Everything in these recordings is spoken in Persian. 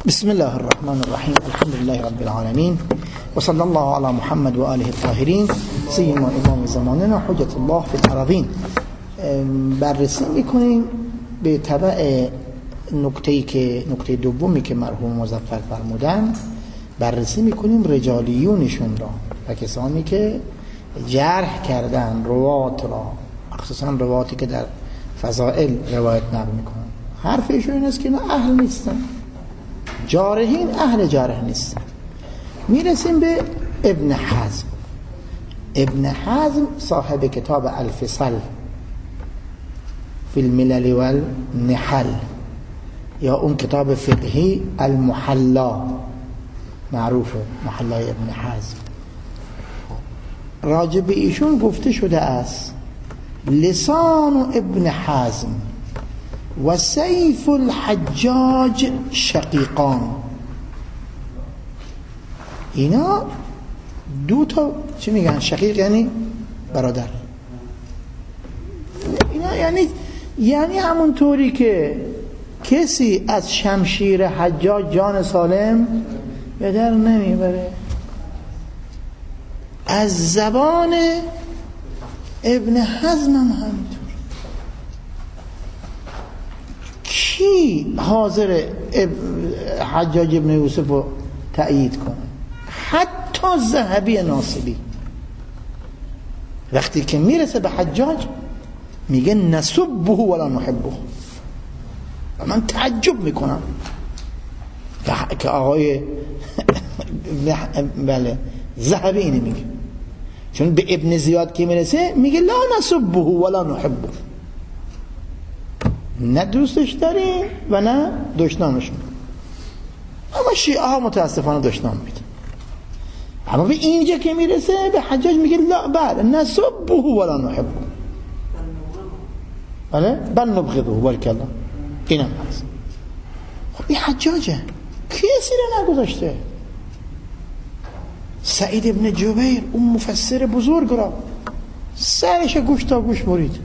بسم الله الرحمن الرحیم. الحمد لله رب العالمین و صلی الله علی محمد و آله الطاهرین سیما امام زماننا حجت الله فی الارضین. بررسی میکنیم به تبع نکته دومی که مرحوم مظفر فرمودن. بررسی میکنیم رجالیونشون را و کسانی که جرح کردن روات را، خصوصا رواتی که در فضائل روایت نقل میکنن. حرف ایشون این است که نه اهل نیستن، جارحین اهل جرح نیستن. میرسیم به ابن حزم. ابن حزم صاحب کتاب الفصل فی الملل والنحل، یا اون کتاب فقهی المحلا، معروفه محلای ابن حزم. راجب ایشون گفته شده است لسان ابن حزم و سیف الحجاج شقیقان. اینا دو تا چی میگن؟ شقیق یعنی برادر. اینا یعنی همون طوری که کسی از شمشیر حجاج جان سالم به در نمیبره، از زبان ابن حزم هم همینطور. کی حاضر حجاج ابن یوسف رو تأیید کنه؟ حتی ذهبی ناصبی وقتی که میرسه به حجاج میگه نسبه ولا نحبه. من تعجب میکنم که آقای بله ذهبی اینه میگه، چون به ابن زیاد که میرسه میگه لا نسبه ولا نحبه، نه دوستش داریم و نه دشنامش میکنیم. اما شیعه ها متاسفانه دشنام میدن. اما به اینجا که میرسه به حجاج میگه لا بله نسبه ولا نحبه، بله بل نبغضه. بارک الله. اینم هست. خب این حجاجه کسی رو نگذاشته. سعید ابن جبیر اون مفسر بزرگ را سرش گوش تا گوش برید.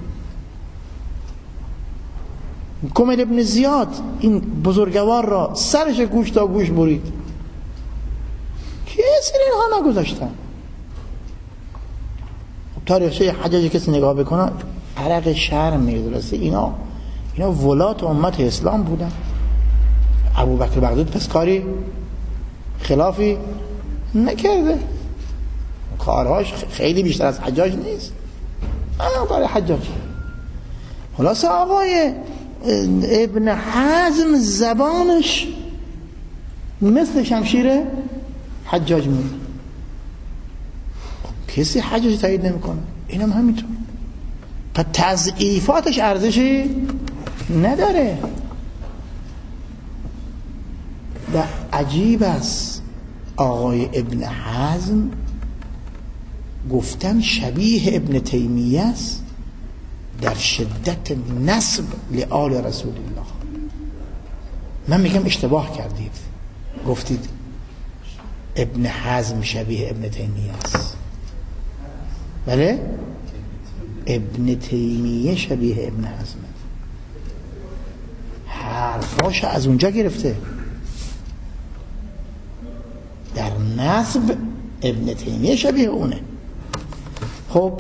کمیل ابن زیاد این بزرگوار را سرش گوش تا گوش برید. کسی رو اینها نگذاشتن. تاریخچه حجاج کسی نگاه بکنه عرق شرم می‌درسه. اینا ولات امت اسلام بودن. ابوبکر بغداد پس کاری خلافی نکرده، کارهاش خیلی بیشتر از حجاج نیست. کار حجاج. خلاص آقای ابن حزم زبانش مثل شمشیر حجاج میمونه. کسی حجاج تایید نمیکنه. اینم همینطور. پس تضعیفاتش ارزشی نداره. و عجیب است آقای ابن حزم گفتن شبیه ابن تیمیه است در شدت نسب لآل رسول الله. من میگم اشتباه کردید، گفتید ابن حزم شبیه ابن تیمیه است. بله ابن تیمیه شبیه ابن حزم، حرفاش از اونجا گرفته. در نسب ابن تیمیه شبیه اونه. خب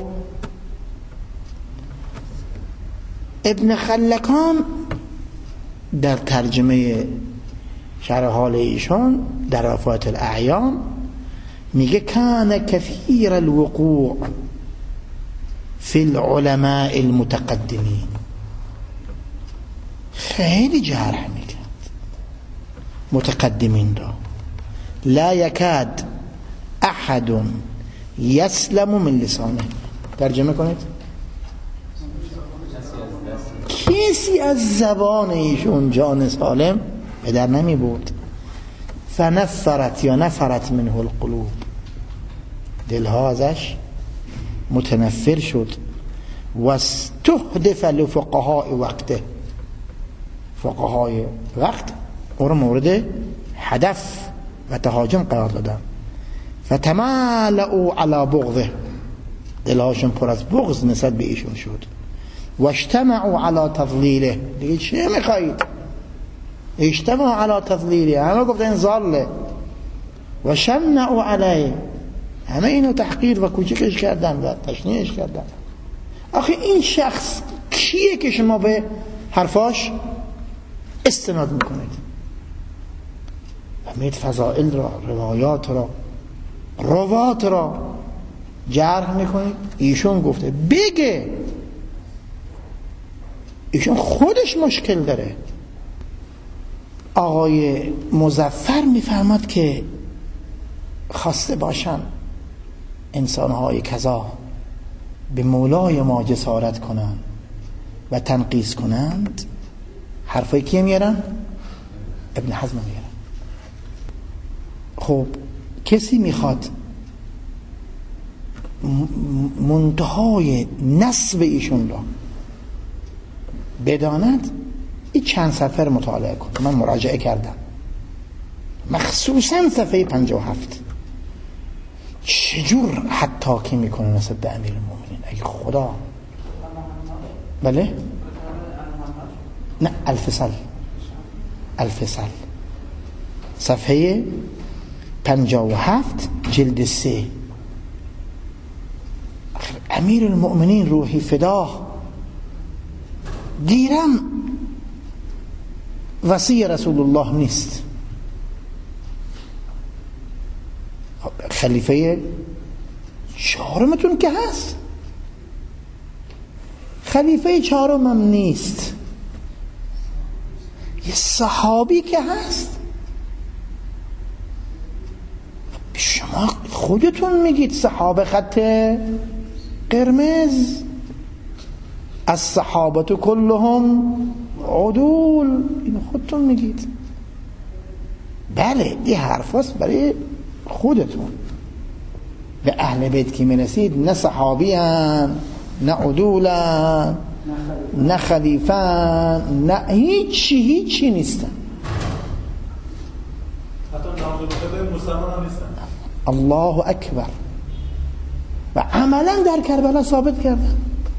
ابن خلکان در ترجمه شرح حال ایشان در وفات الاعیان میگه کان کثیر الوقوع فی العلماء المتقدمین. خیلی جرح میکرد متقدمین را. لا یکاد احد یسلم من لسانه. ترجمه کنید. کسی از زبان ایشون جان سالم به در نمی بود. فنفرت یا نفرت منه القلوب. دلها ازش متنفر شد. و استهدف لفقهاء وقته. فقهای وقت او را مورد هدف و تهاجم قرار دادن. فتمالؤوا علی بغضه. دلهاشون پر از بغض نسبت به ایشون شد. و اجتمعوا علی تضلیله. دیگه چه میخواهید؟ اجتماع علی تضلیلی، همه گفتن این ضاله و شنعوا علیه، همه اینو تحقیر و کوچکش کردن و تشنیعش کردن. آخه این شخص کیه که شما به حرفاش استناد میکنید و میید فضائل را، روایات را، روات را جرح میکنید؟ ایشون گفته بگه، ایشون خودش مشکل داره. آقای مظفر میفرماد که خواسته باشن انسانهای کذا به مولای ما جسارت کنند و تنقیص کنند، حرفای کیه میارن؟ ابن حزم میارن. خب کسی میخواد منتهای نسب ایشون را بداند، این چند صفحه مطالعه کن. من مراجعه کردم، مخصوصا صفحه 57 چجور حتی میکنه نسبت به امیر المؤمنین. ای خدا. بله؟ نه، الفصل صفحه 57 جلد 3. امیر المؤمنین روحی فداه، گیرم وصی رسول الله نیست، خلیفه چهارمتون که هست، خلیفه چهارم هم نیست، یه صحابی که هست. شما خودتون میگید صحابه خط قرمز، از صحابت کلهم عدول، اینو خودتون میگید. بله این حرف هست برای خودتون. به اهل بیت که میرسید نه صحابی هن، نه عدولن، نه خلیفن، نه هیچی نیستن. حتی نامزده مسلمان هم نیستن. الله اکبر. و عملا در کربلا ثابت کردن.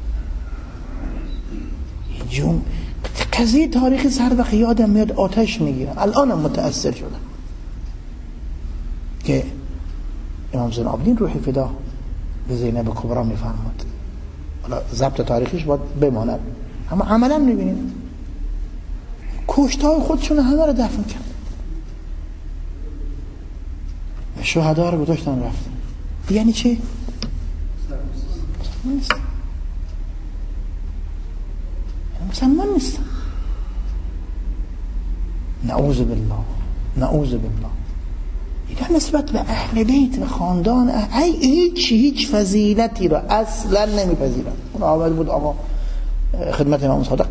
جون قضیه تاریخ سربخ یادم میاد، آتش میگیرم، الانم متأثر شدم که امام زین العابدین روح فدا به زینب کبرا میفرماد. حالا ضبط تاریخیش باید بماند، اما عملا میبینید کشتهای خودشون همه رو دفن کرد، شهدا رو گذاشتن رفتن. یعنی چی؟ مسلمان نیستن. نعوذ بالله. اینا نسبت به اهل بیت و خاندان هیچ فضیلتی رو اصلا نمیپذیرن. اون آمد بود آقا خدمت امام صادق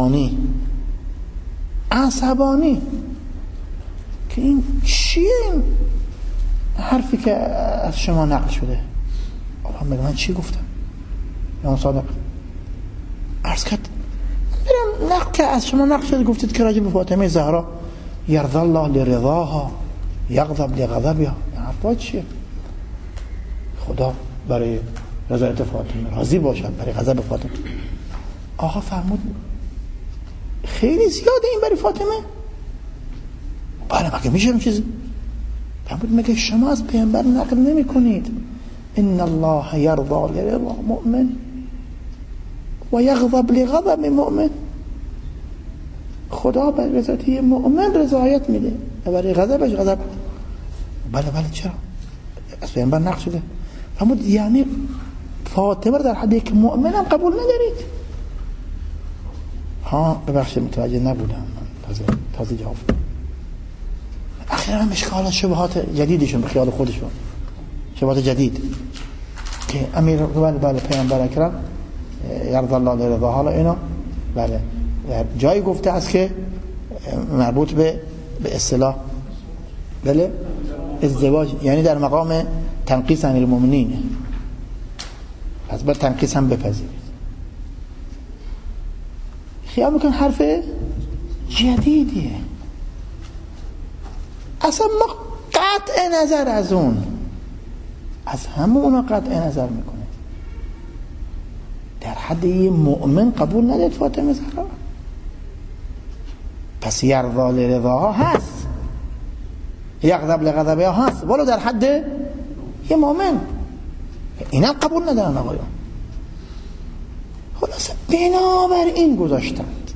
عصبانی که این چیه، این حرفی که از شما نقل شده. آقا میگه من چی گفتم؟ امام صادق عرض کرد میرم نقل که از شما نقل شده، گفتید که راجع به فاطمه زهرا یرضی الله لرضاها یغضب لغضبها. این حرفا چیه؟ خدا برای رضایت فاطمه راضی باشد، برای غضب فاطمه. آقا فرمود خیلی زیاده این برای فاطمه. بله مگه میشه اون چیزی؟ فرمود میگه شما از پیامبر نقل نمی کنید ان الله یرضی لرضا مؤمن و یغضب لغضب مؤمن. خدا برای رضایت یه مؤمن رضایت میده و برای غضبش غضب. بله چرا؟ از پیامبر نقل شده. فرمود یعنی فاطمه در حدی که مؤمن هم قبول ندارید؟ ها ببخشید متوجه نبودم، تازه جواب. اخیرا اشکال شبهات جدیدشون به خیال خودشون، شبهات جدید که امیر بله پیامبر اکرم یرضی الله لرضا، حالا اینا بله جایی گفته است که مربوط به اصطلاح بله ازدواج، یعنی در مقام تنقیص امیر المؤمنین، پس باید تنقیص هم بپذیرید. خیال میکن حرف جدیدیه، اصلا ما قطع نظر از اون، از همه اونا قطع نظر میکنه. در حد یه مؤمن قبول ندید فاطمه زهرا؟ پس یرضا لرضاها هست، یغضب لغضبها هست، ولو در حد یه مؤمن. اینا قبول ندارن آقایان. خلاصه بنابراین گذاشتند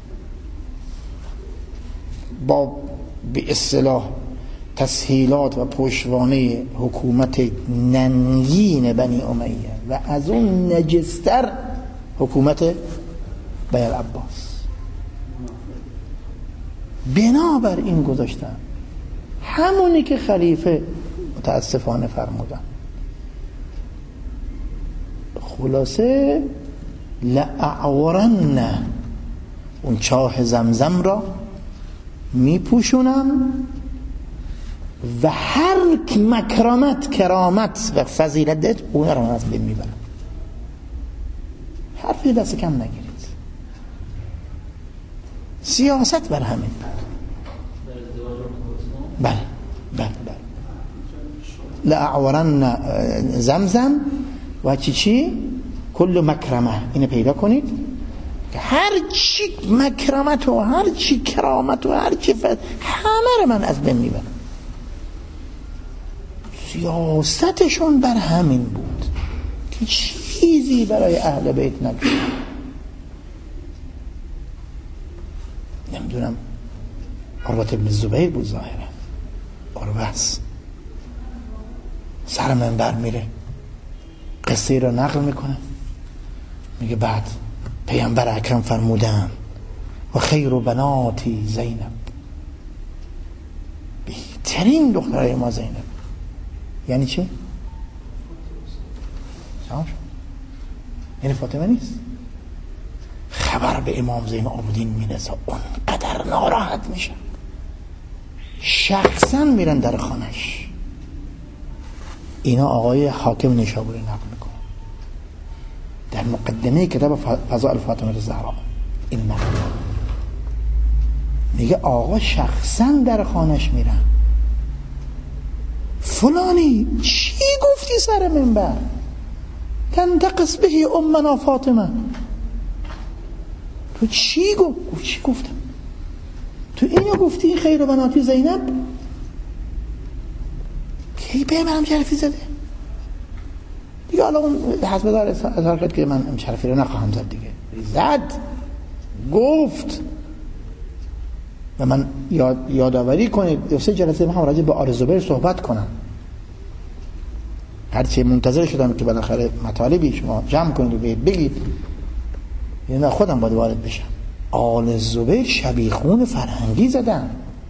با به اصطلاح تسهیلات و پشتوانه حکومت ننگین بنی امیه و از اون نجستر حکومت بنی العباس، بنابراین گذاشتن همونی که خلیفه متاسفانه فرمودن. خلاصه لأعورن، اون چاه زمزم را میپوشونم و هر مکرامت، کرامت و فضیلت دید اون را از بین میبرم. حرفی دست کم نگیرید. سیاست بر همین بله بله بله. لأعورن زمزم و چی کل مکرمه، اینو پیدا کنید که هر چی مکرمت و هر چی کرامت و هر چی همه رو من از بین میبرم. سیاستشون بر همین بود که چیزی برای اهل بیت نگذاشت. نمیدونم عروة ابن الزبیر بود ظاهرا، عروة است، سر منبر میره قصه رو نقل میکنه، میگه بعد پیامبر اکرم فرمودن و خیر بناتی زینب، بهترین دخترای ما زینب. یعنی چی؟ یعنی فاطمه نیست. خبر به امام زین العابدین میرسه، اونقدر ناراحت میشه، شخصا میرن در خانش. اینا آقای حاکم نیشابوری نقل میکنه در مقدمه کتاب فضائل فاطمه الزهرا. این نقل میگه آقا شخصا در خانش میرن، فلانی چی گفتی سر منبر؟ تنتقص به امنا فاطمه، تو چی گفت؟ چی گفتم؟ تو اینو گفتی خیر بناتی زینب؟ کی پیامبرم شرفی زده دیگه؟ حالا اون حسبدار اظهار کرد که من شرفی رو نخواهم زد دیگه، زد، گفت. و من یادآوری کنید 2-3 جلسه هم راجع به آل زبیر صحبت کنم، هرچی منتظر شدم که بالاخره مطالبی شما جمع کنید و بگید، یعنی خودم باید وارد بشم. آل زبیر شبیخون فرهنگی زدن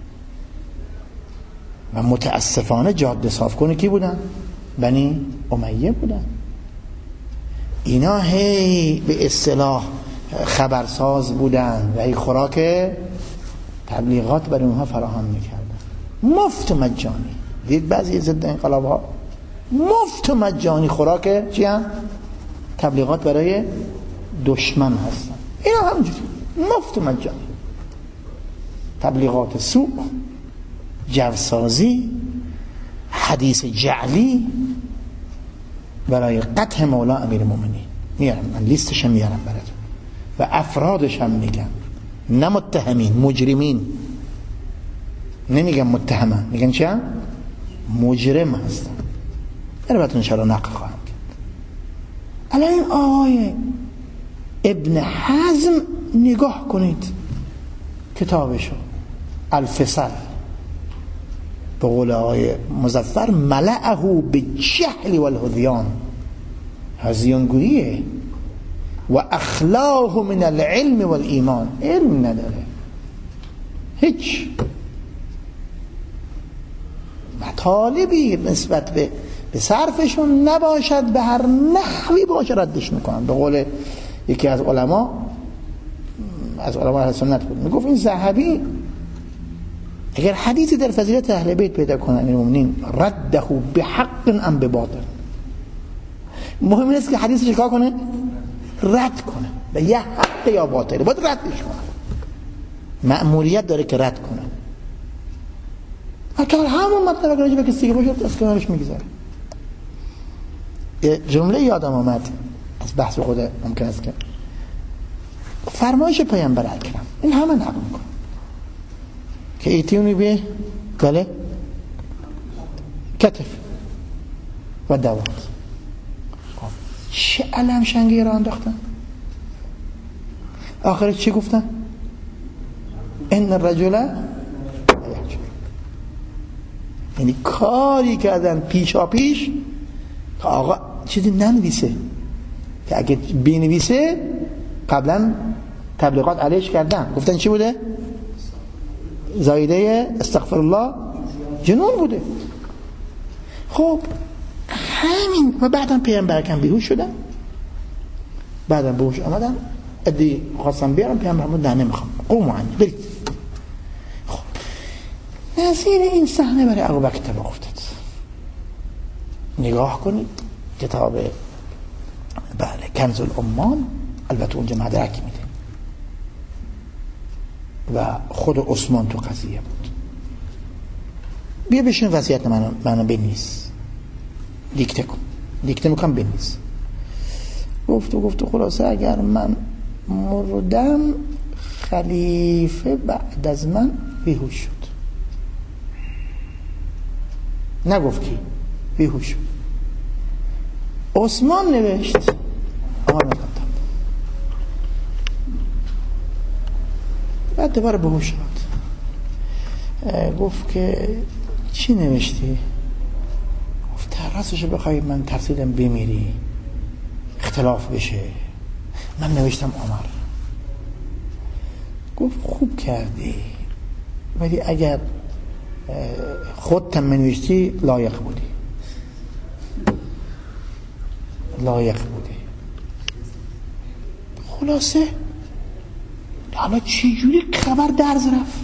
و متاسفانه جاده صاف کنه کی بودن؟ بنی امیه بودن. اینا هی به اصطلاح خبرساز بودن و هی خوراک تبلیغات برای اونها فراهم میکردن، مفت مجانی. دید بعضی ضد انقلاب ها مفت مجانی خوراک چی هم؟ تبلیغات برای دشمن هستن. اینا همونجوری مفت مجانی، تبلیغات سوء، جوسازی، حدیث جعلی برای قطع مولا امیرالمومنین. میارم من لیستش میارم براتون و افرادش هم میگم، نه متهمین، مجرمین. نمیگم متهمن، میگن چی هم؟ مجرم هستن. براتون انشاءالله نقل خواهم کرد. الان این آقای ابن حزم نگاه کنید کتابشو الفصل، به قول آقای مظفر ملأه بالجهل والهذیان، هذیانگوییه و اخلاه من العلم والایمان، علم نداره هیچ مطالبی نسبت به صرفشون نباشد، به هر نحوی باشه ردش میکنن. به قول یکی از علما اهل سنت بود، میگفت این ذهبی اگر حدیثی در فضیلت اهل بیت پیدا کنه امیرالمومنین رده بحق ام بباطل، مهم نیست که حدیث چیکار کنه؟ رد کنه، به یه حق یا باطل باید ردش کنه، مأموریت داره که رد کنه. حتی همون مطلب اگر راجع به کسی که باشه از کنارش میگذاره. یه جمله یادم آمد از بحث خود ممکن است که فرمایش پیامبر اکرم، این همه نقل میکنه، که ایتیونی به بله کتف و دوات. چه علم شنگی را انداختن؟ آخرش چی گفتن؟ ان الرجل، یعنی کاری کردن پیشا پیش که آقا چیزی ننویسه، که اگه بنویسه قبلا تبلیغات علیش کردن، گفتن چی بوده؟ زایده استغفر الله جنون بوده. خب همین و بعدم پیامبر کم بیهوش شدن، بعدم بهوش آمدن، ادی خواستم بیارم پیامبر فرمود نه نمیخوام، قوموا عنی، برید. خب نظیر این صحنه برای ابوبکر اتفاق افتاد. نگاه کنید کتاب بله کنز الامال، البته اونجا مدرک میده و خود عثمان تو قضیه بود. بیا بشین وصیت منو بنویس، دیکته کن. دیکته میکنم بنویس. گفت خلاصه اگر من مردم خلیفه بعد از من بیهوش شد. نگفت کی بیهوش شد. عثمان نوشت عمر بن خطاب، بعد دوباره بیهوش شد. گفت که چی نوشتی؟ گفت ترسشو بخوای من ترسیدم بمیری اختلاف بشه، من نوشتم عمر. گفت خوب کردی، ولی اگر خودت منوشتی لایق بودی. خلاصه حالا چی جوری خبر درز رفت؟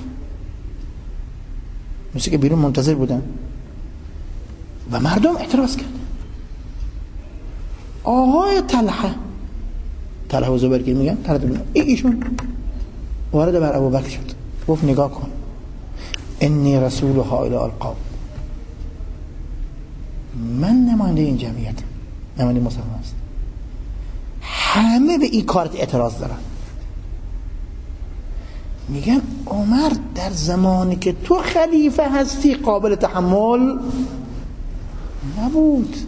مثل که بیرون منتظر بودن و مردم اعتراض کرد. آقای طلحه و زبیر که میگن ایشون وارد بر ابوبکر شد، گفت نگاه کن، انی رسول هؤلاء القوم، من نماینده این جمعیتم، نماینده مسلمان است، همه به این کارت اعتراض دارن. میگن عمر در زمانی که تو خلیفه هستی قابل تحمل نبود،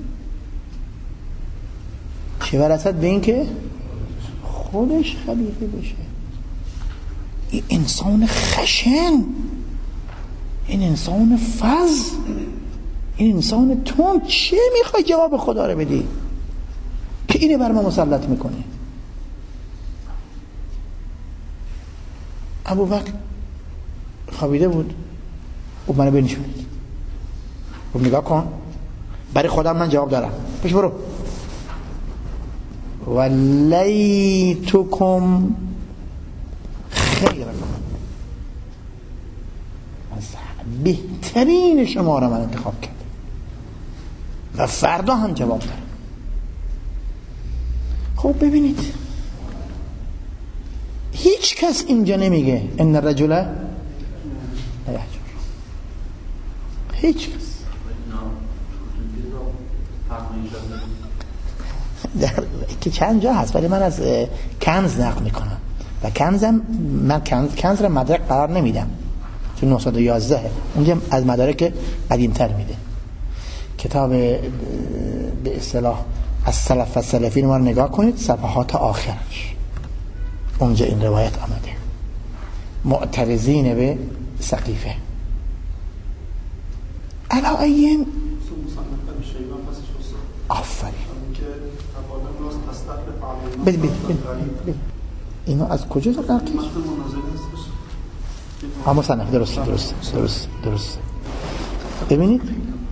چه برسد به این که خودش خلیفه بشه. این انسان خشن، این انسان فز، این انسان تند، چه میخوای جواب خدا رو بدی که اینه بر ما مسلط میکنه؟ ابوبکر خوابیده بود، او منو بنشونید، گفت نگاه کن، برای خودم من جواب دارم، پیش برو. ولیتکم خیرکم، بهترین شما را من انتخاب کردم و فردا هم جواب دارم. خب ببینید هیچ کس اینجا نمیگه ان الرجل لا یحجر، هیچ کس. که چند جا هست، ولی من از کنز نقل میکنم و کنزم من کنز را مدرک قرار نمیدم چون 911 اونجا از مدارک قدیمتر میده. کتاب به اصطلاح از سلف و سلفین ما رو نگاه کنید، صفحات آخرش اونجا این روایت آمده، معترضین به سقیفه. علایین آفرین. ببین اینو از کجا نقل کردی؟ مصنف درست. ببینید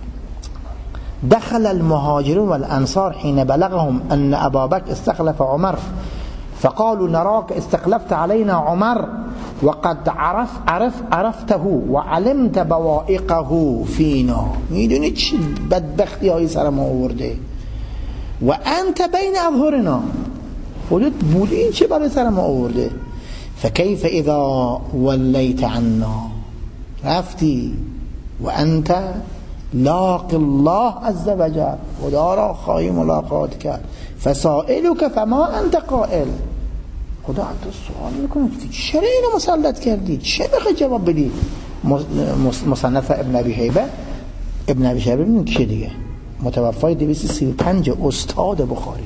دخل المهاجرون والانصار حين بلغهم ان ابا بكر استخلف عمر فقالوا نراك استخلفت علينا عمر وقد عرفته وعلمت بوائقه فينا. میدونی چه بدبختی هایی سر ما آورده و انت بین اظهرنا، خودت بودی این چه برای سر ما آورده. فكيف اذا وليت عنا، رفتی و انت لاق الله عز وجل، خدا را خواهی ملاقات کرد. فسائلك فما انت قائل، خدا تو سوال میکنه چرا اینو مسلط کردی، چه میخوای جواب بدی؟ مصنف ابن ابی شیبه. ابن ابی شیبه ببینید کیه دیگه، متوفای 235 استاد بخاریه،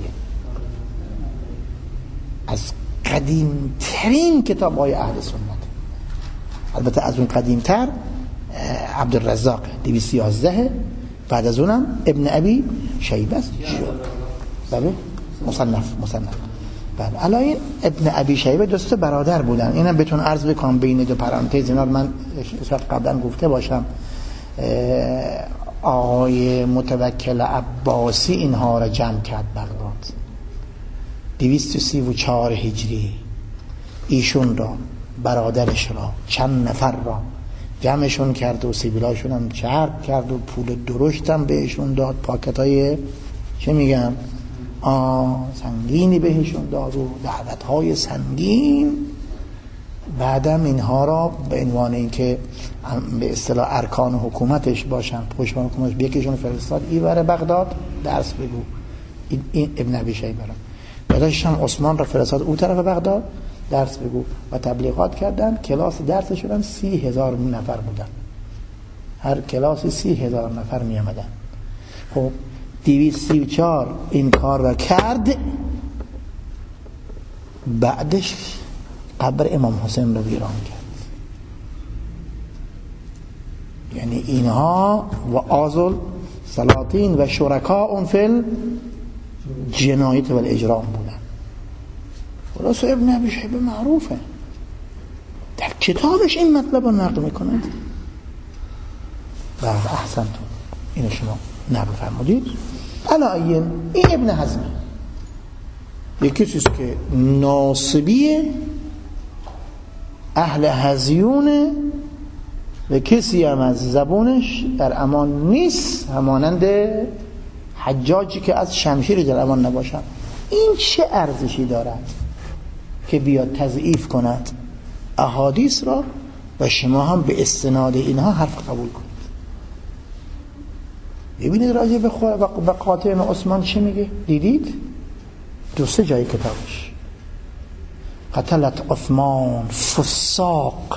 از قدیمترین کتاب‌های اهل سنت. البته از اون قدیمتر عبدالرزاق 211، بعد از اونم ابن ابی شیبه است. بله مصنف. بله الان ابن ابی شیبه دوست برادر بودن. اینم بهتون عرض بکنم بین دو پرانتز، اینا من قبلا گفته باشم. آقای متوکل عباسی اینها را جمع کرد بغداد 234 هجری. ایشون را، برادرش را، چند نفر را جمعشون کرد و سیبیلاشون هم چرب کرد و پول درشت هم بهشون داد، پاکتای چه میگم سنگینی بهشون داد و دعوتهای سنگین. بعدم اینها را به عنوان اینکه به اصطلاح ارکان حکومتش باشن، پشتبان حکومتش، یکیشون فرستاد ایوره بغداد درس بگو. این ابن ابی شیبه را. بعدش هم عثمان را فرستاد اون طرف بغداد درس بگو و تبلیغات کردن. کلاس درسشون هم 30,000 نفر بودن، هر کلاسی 30,000 نفر می آمدن. خب 234 این کار را کرد. بعدش قبر امام حسین رو ویران کرد. یعنی اینها و آزل سلاطین و شرکاء فی الجنایت و الاجرام بودن. خلاص ابن ابی شیبه معروفه، در کتابش این مطلب رو نقل میکنه. بعد احسنتون اینو شما نقل فرمودید. علایین این ابن حزمه، یکی چیز که ناصبیه، اهل هزیونه و کسی هم از زبونش در امان نیست، همانند حجاجی که از شمشیر در امان نباشن. این چه ارزشی دارد که بیاد تضعیف کند احادیث را و شما هم به استناد اینها حرف قبول کنید؟ ببینید راجع به قاتل عثمان چه میگه؟ دیدید؟ 2-3 جای کتابش قتلت عثمان فساق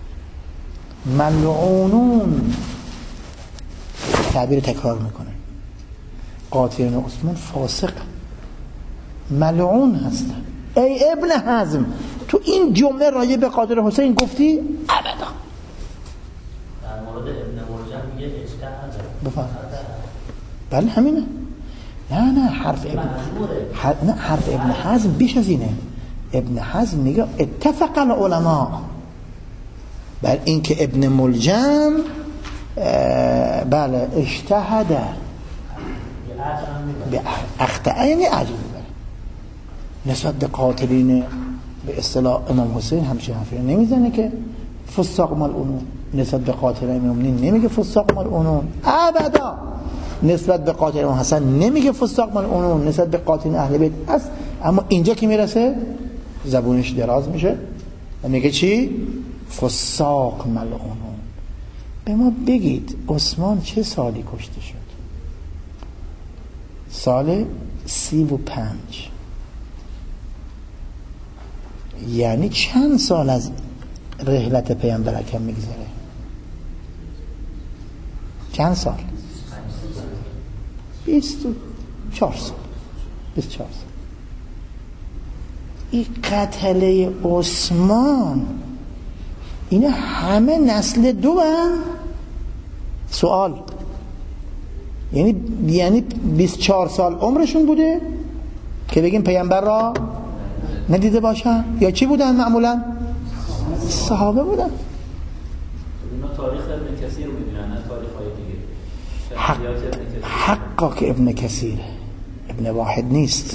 ملعونون، تعبیر تکرار میکنه. قاتل عثمان فاسق ملعون هستن. ای ابن حزم تو این جمله راجع به قاتل حسین گفتی؟ ابدا. در مورد ابن مرجم میگه اجتهاد. بفهم. بله همینه. نه حرف ابن حزم بیش از اینه. ابن حزم میگه اتفق العلماء بر این که ابن ملجم بله اجتهد به اخطاء، یعنی عجب بره نسبت به قاتلین به اصطلاح امام حسین همچین حرفی نمیزنه که فساق ملعونون. نسبت به قاتلین مومنین نمیگه فساق ملعونون ابدا. نسبت به قاتل امام حسن نمیگه فساق ملعونون. نسبت به قاتلین اهل بیت است. اما اینجا که میرسه زبونش دراز میشه و میگه چی؟ فساق ملعونون. به ما بگید عثمان چه سالی کشته شد؟ سال 35. یعنی چند سال از رحلت پیامبر اکرم میگذره؟ چند سال؟ 24 سال. 24 سال. این قتله عثمان اینا همه نسل دو هم؟ سوال یعنی 24 سال عمرشون بوده که بگیم پیامبر را ندیده باشن؟ یا چی بودن معمولا؟ صحابه بودن. اینا تاریخ ابن کثیر رو می‌بینن نه تاریخ‌های دیگه. حقا که ابن کثیر ابن واحد نیست،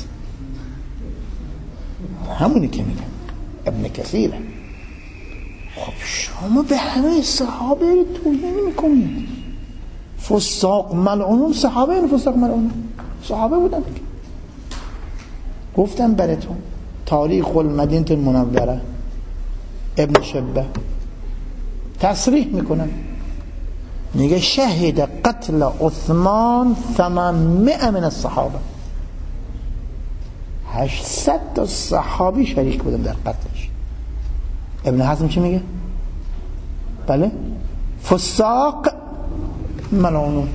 همونی که میگن ابن کثیره. خب شما به همه صحابه توهین میکنید. فساق ملعونون صحابه، این فساق ملعونون صحابه بودن. گفتم براتون تاریخ المدینه المنوره ابن شبه تصریح میکنن، میگه شهد قتل عثمان 800 من الصحابه، 800 تا صحابی شریک بودن در قتلش. ابن حزم چی میگه؟ بله فساق ملعونون،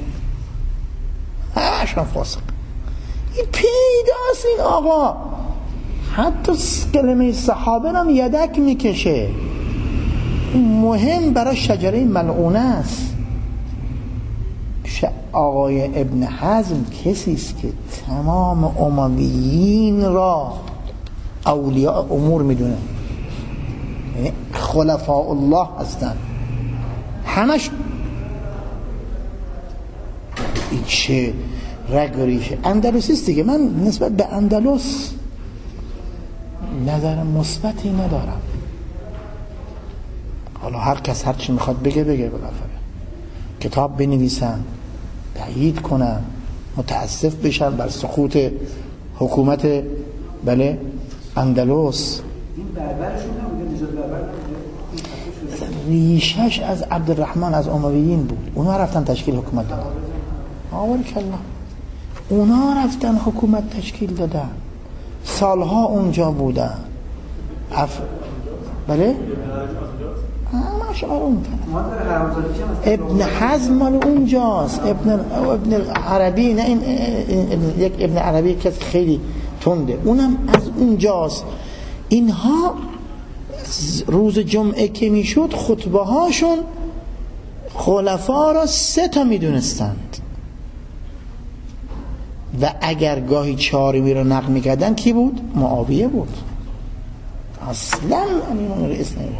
همشون فاسق. این پیداست این آقا حتی کلمه صحابه هم یدک میکشه. مهم برای شجره ملعونه است. آقای ابن حزم کسی است که تمام امویین را اولیاء امور میدونه، یعنی خلفاء الله هستن همش. این چه رگ و ریشه اندلسی است دیگه. من نسبت به اندلس نظر مثبتی ندارم. حالا هر کس هر چی میخواد بگه بالاخره کتاب بنویسن، تأیید کنن، متاسف بشن بر سقوط حکومت بله اندلس. این بربرشون نبوده، نجات بربر نبوده، ریشش از عبدالرحمن از امویین بود. اونا رفتن تشکیل حکومت دادن. آوری کلا اونا رفتن حکومت تشکیل دادن، سالها اونجا بودن. بله ابن حزم مال اونجاست. ابن عربی نه، این یک ابن عربی که خیلی تنده، اونم از اونجاست. اینها روز جمعه که میشد خطبه هاشون خلفا را 3 میدونستند و اگر گاهی 4 رو نقل میکردن کی بود؟ معاویه بود. اصلا امیران رئیس نبود.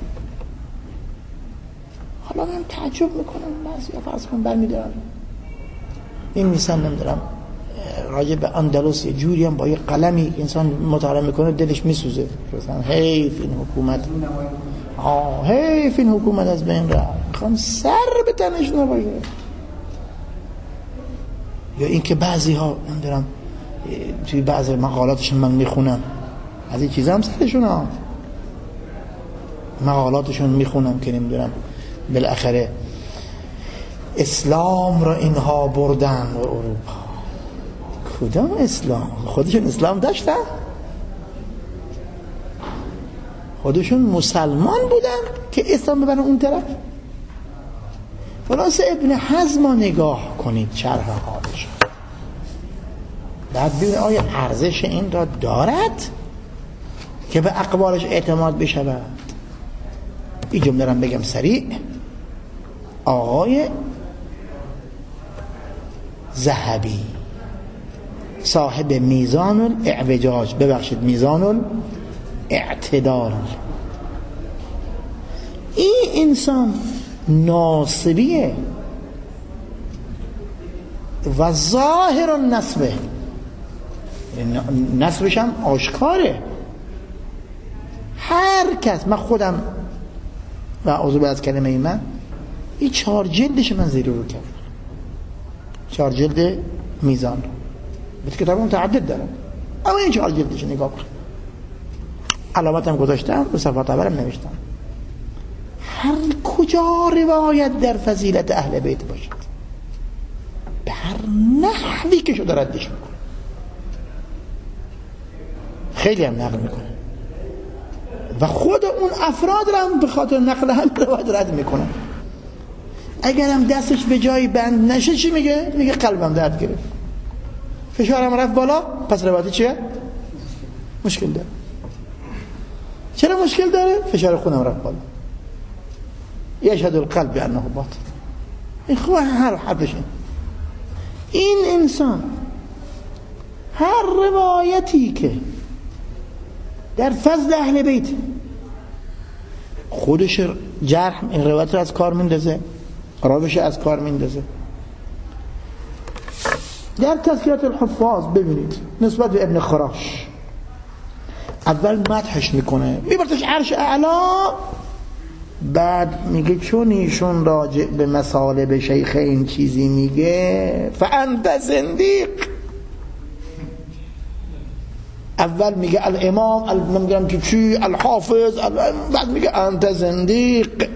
حالا من تعجب میکنم بعضی فرض کن برمیدارم این میسن نمیدارم راجع به اندلس یه جوری هم با یه قلمی انسان مطالعه میکنه دلش میسوزه. مثلا حیف این حکومت، حیف این حکومت از بین رفت، میخوام سر به تنش نباشه. یا اینکه بعضی ها نمیدارم توی بعضی مقالاتشون من میخونم از این چیزا هم سرشون ها مقالاتشون میخونم که نمیدونم بالاخره اسلام را اینها بردن و اروپا. کدام اسلام؟ خودشون اسلام داشتن؟ خودشون مسلمان بودن که اسلام ببرن اون طرف؟ خلاص ابن حزم نگاه کنید شرح حالش، بعد ببینید آیا ارزش این را دارد که به اقوالش اعتماد بشود. این جمله را بگم سریع. آقای ذهبی صاحب میزان الاعوجاج، ببخشید میزان الاعتدال، این انسان ناصبیه و ظاهر النصبه، نصبش هم آشکاره. هر کس، من خودم و عضو از کلمه ای من این 4 جلدش من زیر رو کردم، 4 جلد میزان رو به کتاب متعدد دارم، اما این 4 جلدش نگاه کن، علامتم گذاشتم رو صفحات اولم نوشتم. هر کجا روایت در فضیلت اهل بیت باشد به هر نحوی که شده ردش میکنه، خیلی هم نقل میکنه و خود اون افراد رو هم به خاطر نقل هم روایت رد میکنه. اگر هم دستش به جایی بند نشه چی میگه؟ میگه قلبم درد گرفت، فشارم رفت بالا، پس روایت چیه؟ مشکل داره. چرا مشکل داره؟ فشار خونم رفت بالا. یشهد القلب بانه باطل. این خواه هر حرفش این انسان هر روایتی که در فضل اهل بیت خودش جرح این روایت رو از کار میندازه، راویش از کار میندازه. در تذکرات الحفاظ ببینید نسبت به ابن خراش اول مدحش میکنه، میبرتش عرش اعلا، بعد میگه چون ایشون راجع به مصالب شیخ این چیزی میگه فانت زندیق. اول میگه الامام نمیگم که چی الحافظ، بعد میگه انت زندیق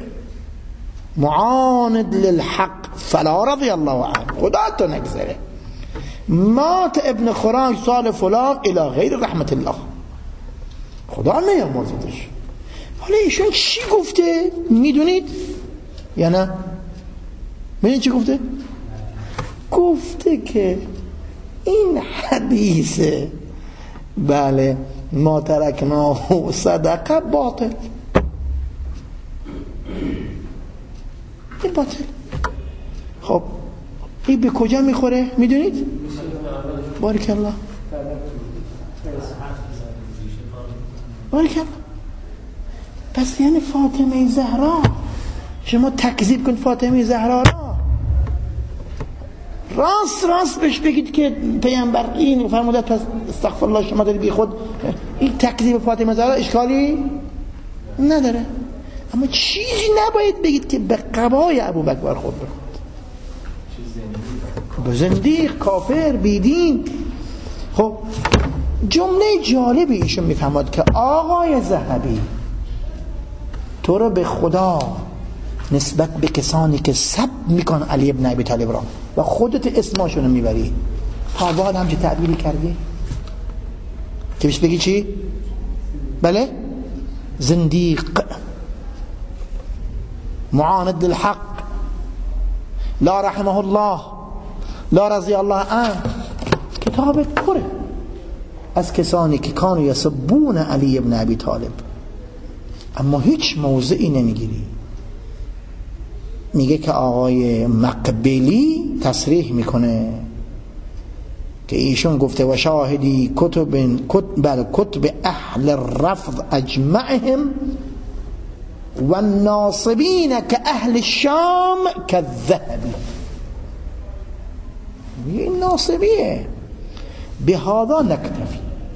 معاند للحق فلا رضی الله عنه. خدا تو نگذره. مات ابن خراش سال فلان الى غیر رحمت الله، خدا نیامرزدش. حالا ایشون چی گفته میدونید یا نه؟ ببین چی گفته؟ گفته که این حدیث بله ما ترکناه صدقه باطل، این باطل. خب این به کجا میخوره میدونید؟ بارک الله بارک الله. پس یعنی فاطمه زهرا شما تکذیب کن فاطمه زهرا را، راست بهش بگید که پیامبر این فرموده، پس استغفر الله شما داری بی خود. این تکذیب فاطمه زهرا اشکالی نداره، اما چیزی نباید بگید که به قبای ابوبکر برخورد بکنید. زندیق، کافر، بیدین. خب جمله جالبی ایشون میفهمد که آقای ذهبی تو رو به خدا نسبت به کسانی که سب میکن علی ابن ابی طالب را و خودت اسمشون رو میبری، تا بعد همچه تعبیری کردی که بهش بگی چی؟ بله زندیق، معاند للحق، لا رحمه الله، لا رضی الله عنه. کتاب پره از کسانی که کانوا یسبون علی ابن ابی طالب، اما هیچ موضعی نمیگیری. میگه که آقای مقبلی تصریح میکنه که ایشون گفته و شاهدی کتب اهل الرفض اجمعهم و الناصبین که اهل الشام كالذهبی. این ناصبیه. به هذا نکتفی،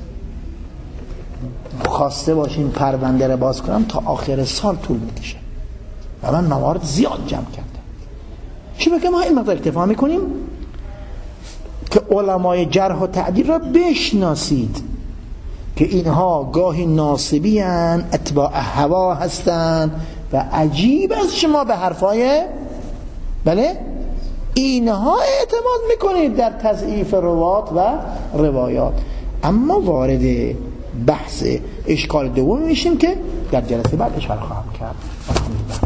خواسته باشین پرونده رو باز کنم تا آخر سال طول میکشه و من موارد زیاد جمع کردم. چی بگم؟ ما این مقدار اکتفا میکنیم که علمای جرح و تعدیل را بشناسید که اینها گاهی ناصبی هستند، اتباع هوا هستند و عجیب از شما به حرفای بله اینها اعتماد میکنید در تضعیف روات و روایات. اما وارد بحث اشکال دوم میشیم که در جلسه بعد اشاره خواهم کرد.